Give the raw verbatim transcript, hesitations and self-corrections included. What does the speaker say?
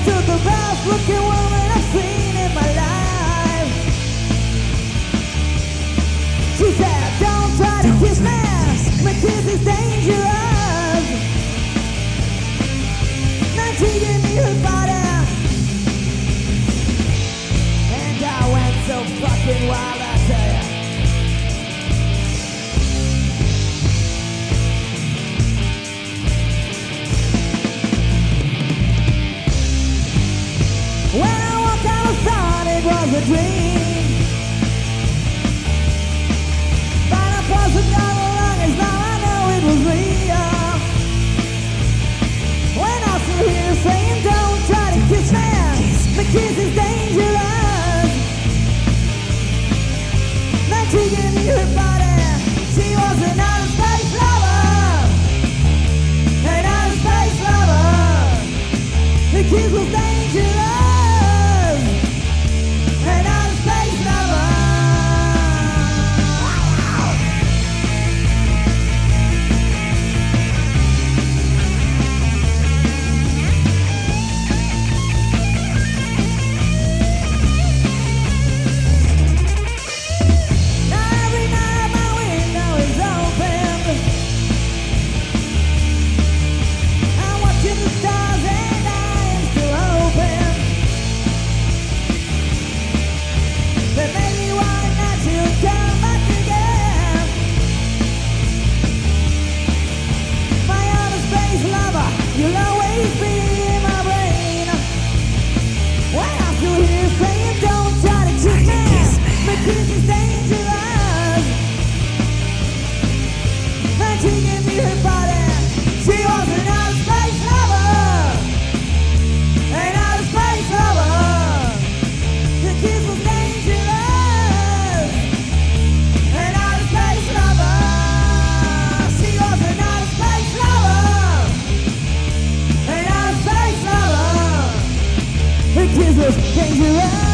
stood the best looking woman I've seen in my life. She said, don't try to kiss me, my kiss is dangerous. Now she gave me her body, and I went so fucking wild, I tell ya. When I walked out of thought it was a dream, but I wasn't gone along as now I know it was real. When I still hear her saying, don't try to kiss me, the kiss is dangerous. Then she gave me her body, she was an outer space lover, an outer space lover. The kiss was dangerous. You'll always be in my brain. When I'm still here saying, don't try to kiss me, my kiss is dangerous. Then she gave me her body, she was an outer space lover, an outer space lover. The kiss was dangerous, an outer space lover. She was an outer space lover. The kiss was dangerous.